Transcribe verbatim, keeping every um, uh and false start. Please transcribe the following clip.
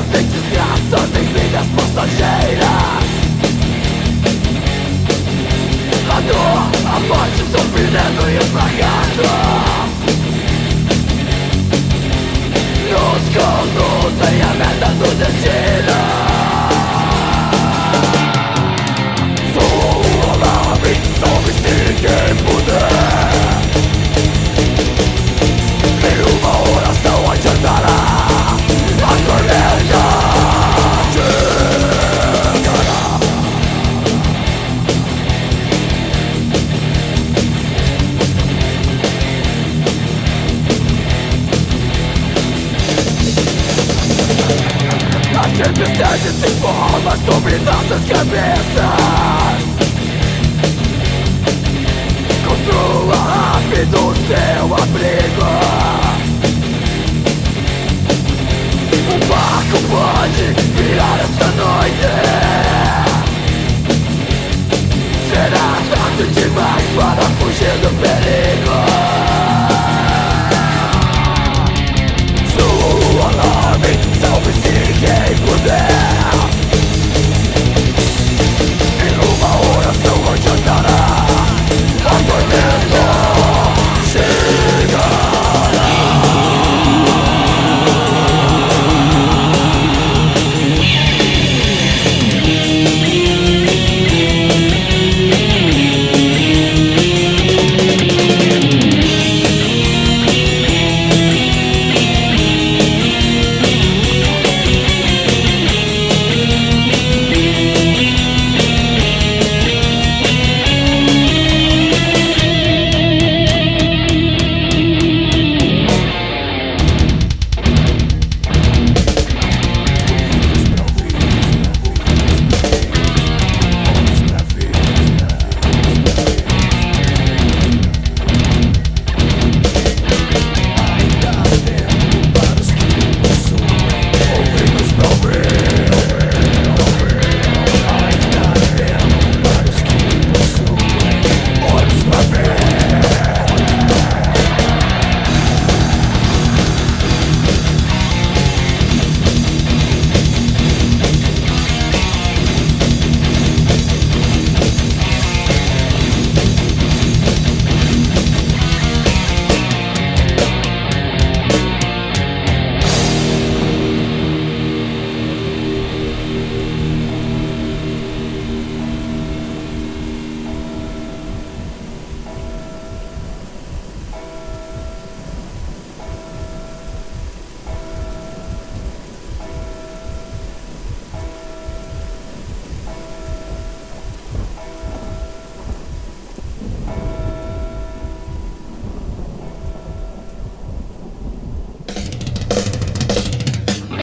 sem desgraça, nem vidas passageiras. A dor, a morte, o sofrimento e o fracasso nos conduzem à merda do destino. Sou alarme, salve se quem puder. Nenhuma oração adiantará. A tormenta chegará. A tempestade se forma sobre nossas cabeças. Construa rápido o seu abrigo. O barco pode virar esta